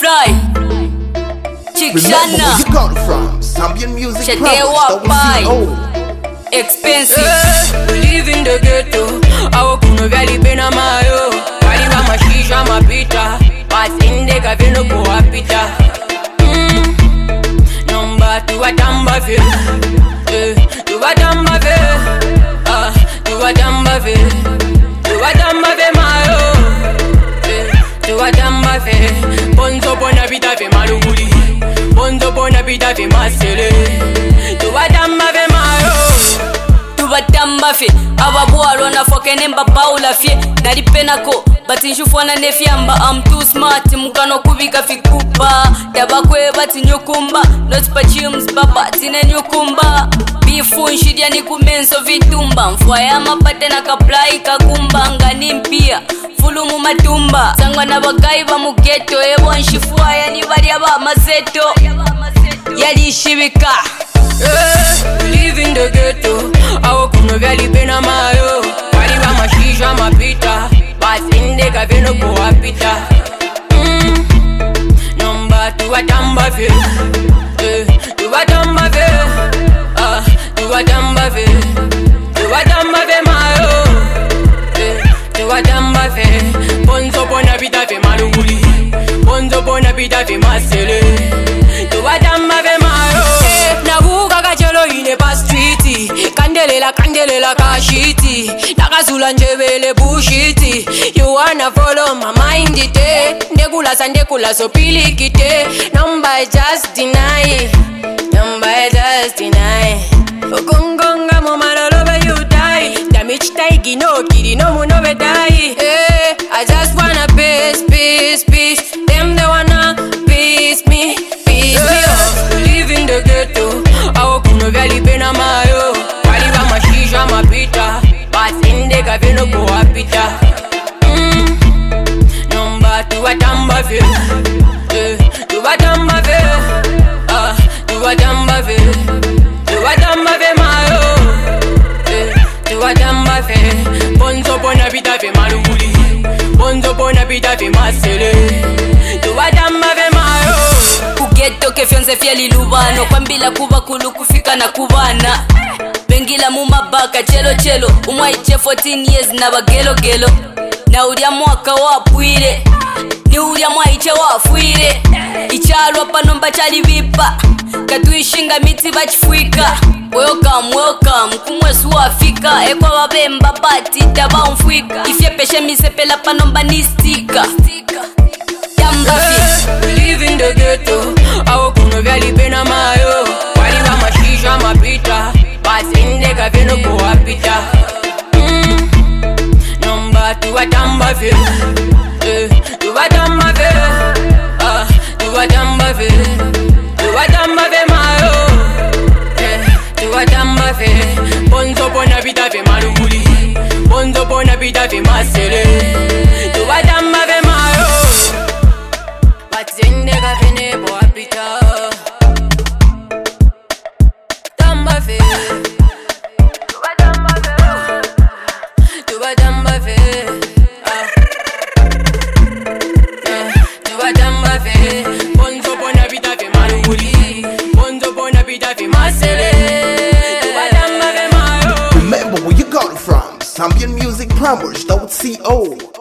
fly. Remember where you got it from. Zambian music Shadewa Pai. Expensive. We live in the ghetto. Awo kuno vyali pena mayo. Wali wa mashisha mapita. Pasinde kavino kuwapita. Nomba tuwatamba fe. Tuwatamba fe. Tuwatamba fe. Tuwatamba fe mayo. Tuwatamba fe. Bonzo bona vita fe maluguli. Bonzo bona vita fe masele. Tuwatamba fe mayo. Tuwatamba fe. Ababualo na fokene mbabaula fye. Nalipenako bati nshufwana nefyamba. I'm too smart mukano kubika fikupa. Tabakwe bati nyukumba. Not pachims baba tine nyukumba. Bifu nshidia ni kumenso vitumba. Mfwaya mapate na kaplai kakumba. Ngani mpia fulumu matumba. Sangwa na bagai ba mugeto. Ebo nshifwaya ni bari aba mazeto. Yali shibika. We live in the ghetto. Awo kuno vyali pena mayo. Wali wa mashisha mapita. Pasinde kavino kuwapita. Nomba tuwatamba fe. Tuwatamba fe. Tuwatamba fe. Tuwatamba fe mayo. Tuwatamba fe. Bonzo bona vita fe maluguli. Bonzo bona vita fe masele. Tuwatamba fe mayo. Navuka kachelo ine pa streeti. Kandelela kashiti. Nakazula njebele bushiti. You wanna follow my mind ite. Ndekula so pilikite. Number just deny. Okongonga mo malolobe you die. Damage taigi no kiri no munobe die. I just wanna peace. Them they wanna peace me. We live in the ghetto. Awo kuno vyali pena mayo. Wali wa mashisha mapita. Pasinde kavino kuwapita. Nomba tuwatamba fe. Tuwatamba fe. Tuwatamba fe. Tuwatamba fe mayo. Tuwatamba fe. Bonzo bona vita fe maluguli. Bonzo bona vita fe masele. Tuwatamba fe mayo. Kugeto kefyonze fyali lubano. Kwambila kuba kulu kufika na kubana. Bengila mumabaka chelo. Umwaiche 14 years na bagelo. Na ulia mwaka wapwire. Ni ulia mwaiche wafuire. Ichalwa panomba chali vipa. Katuishinga miti bachifwika. Welcome kumwesu wafika. Ekwa wabemba bati taba mfwika. Ifye peshe misepela panomba ni stika. We live in the ghetto. Awo kuno vyali pena mayo. Wali wa mashisha mapita. Pasinde kavino kuwapita. Nomba tuwatamba fe. Tuwatamba fe. Tuwatamba fe. Tuwatamba fe mayo. Tuwatamba fe. Bonzo bona vita fe maluguli. Bonzo bona vita fe masele. Tuwatamba fe mayo. Pasinde kavino kuwapita. Tamba fe. Tuwatamba fe. Tuwatamba fe. Bonzo bona vita fe maluguli. Bonzo bona vita fe masele. Tuwatamba fe mayo. Remember where you got it from. Zambian music plumbers.co.